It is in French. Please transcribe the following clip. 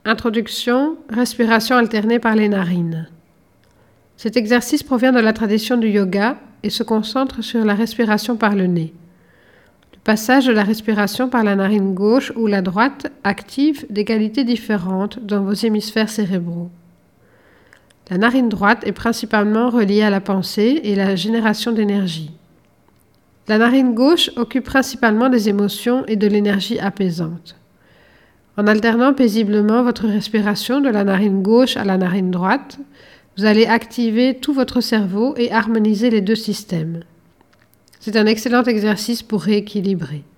Introduction, respiration alternée par les narines. Cet exercice provient de la tradition du yoga et se concentre sur la respiration par le nez. Le passage de la respiration par la narine gauche ou la droite active des qualités différentes dans vos hémisphères cérébraux. La narine droite est principalement reliée à la pensée et la génération d'énergie. La narine gauche occupe principalement des émotions et de l'énergie apaisante. En alternant paisiblement votre respiration de la narine gauche à la narine droite, vous allez activer tout votre cerveau et harmoniser les deux systèmes. C'est un excellent exercice pour rééquilibrer.